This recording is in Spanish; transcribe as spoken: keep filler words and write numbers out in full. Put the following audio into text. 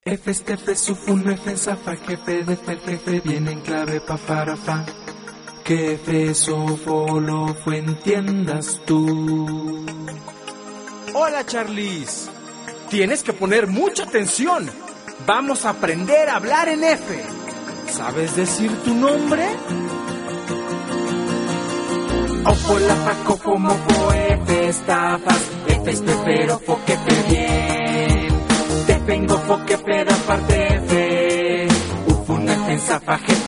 F, F, Sufun, F, Zafa, jefe, de F, jefe, viene en clave pa, para, fa. Que F, Sofo, lo fue, entiendas tú. Hola, Charlize. Tienes que poner mucha atención. Vamos a aprender a hablar en F. ¿Sabes decir tu nombre? Ofo, la, fa, cofo, mofo, F, estafas, F, espero, fo, que te bien. Te vengo, fo, que peda, parte F. Ufun, F, Zafa, jefe,